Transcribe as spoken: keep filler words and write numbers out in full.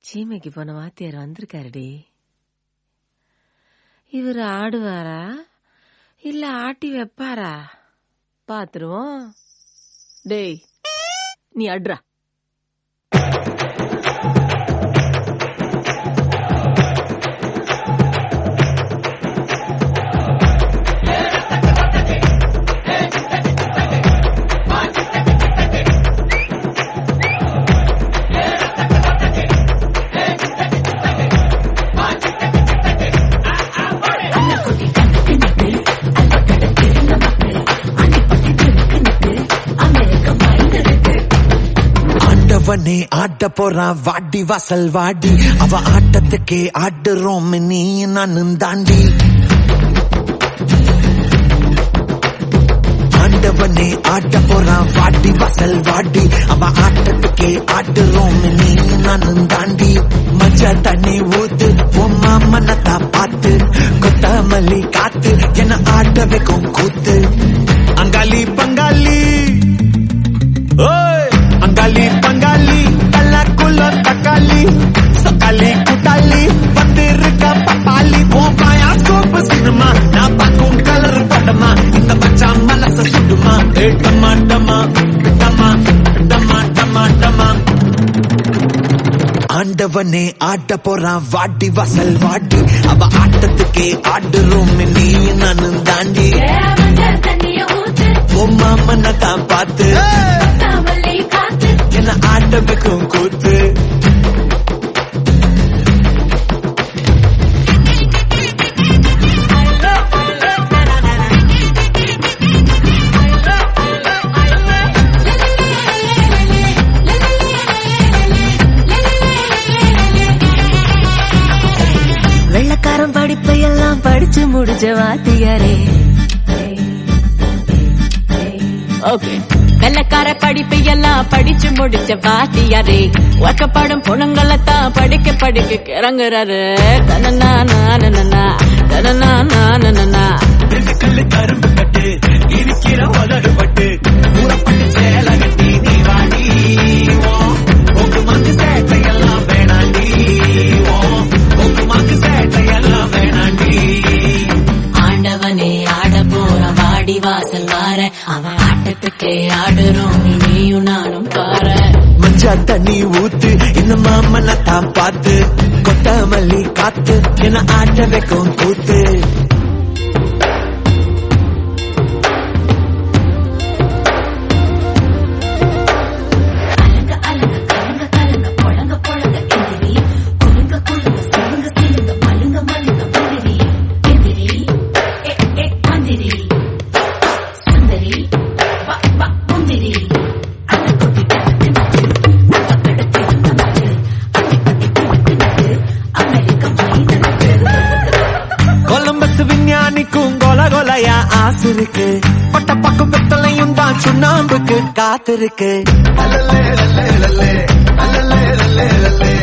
சீமைக்கு போன வாத்தியார் வந்திருக்காருடி. இவரு ஆடுவாரா இல்ல ஆட்டி வைப்பாரா பாத்துருவோம். டேய் நீ அட்ரா. அவனே ஆட்ட போறான் வாடி வாசல் வாடி, அவ ஆட்டத்துக்கே ஆடுறோம் நீ நானும் தாண்டி. ஆண்டவனே ஆட்ட போறான் வாடி வாசல் வாடி, அவ ஆட்டத்துக்கே ஆடுறோம் நீ நானும் தாண்டி. மஞ்ச தண்ணி ஊத்து உம்மா மனத்தா பார்த்து, கொத்தமல்லி காத்து என ஆட்ட வைக்கும் கூத்து. அங்காளி பங்காளி ஓய் அங்காளி பங்காளி கல்லாக்குள்ள தக்காளி சக்காளி குட்டாளி வந்திருக்க பப்பாளி. போமாயா சோப்பு சினிமா நான் பார்க்கும் கலர் படமா, இந்த மச்சா மனச சுடுமா. டமா டமா டமா டமா டமா டமா. ஆண்டவனே ஆட்ட போறான் வாடி வாசல் வாடி, அவ ஆட்டத்துக்கே ஆடுறோம் நீ நானும் தாண்டி. உம்மா மனதான் பார்த்து என்ன ஆட்ட வைக்கும் கூத்து. வெள்ளக்காரன் படிப்பை எல்லாம் படிச்சு முடிச்ச வாத்தியாரே. ஓகே வெள்ளக்கார படிப்பை எல்லாம் படிச்சு முடிச்ச வாத்தியாரே, வாக்கப்படும் பொண்ணுங்களைத்தான் படிக்க படிக்க கிறங்குறாரு. தனனா நானனா தனனா நானனா கல்லு கரும்பு கட்டு இருக்கிற உதடு பட்டு ஊறப்பட்டு சேல கட்டி நீ வாடி. உங்க மாக்கு சேட்டையெல்லாம் வேணாண்டி, உங்க மாக்கு சேட்டையெல்லாம் வேணாண்டி. ஆண்டவனே ஆட போற வாடி வாசல் வார, அவன் ஆட்டத்துக்கே ஆடுறோம் நீயும் நானும் பார. மஞ்சா தண்ணி ஊத்து இந்த மாமனத்தான் பார்த்து, கொத்தமல்லி காத்து என ஆட்ட வைக்கும் கூத்து. விஞ்ஞானிக்கும் கொல கொலையா ஆசிருக்கு, பட்ட பக்கம் வெத்தலையும் தான் சுண்ணாம்புக்கு காத்திருக்கு.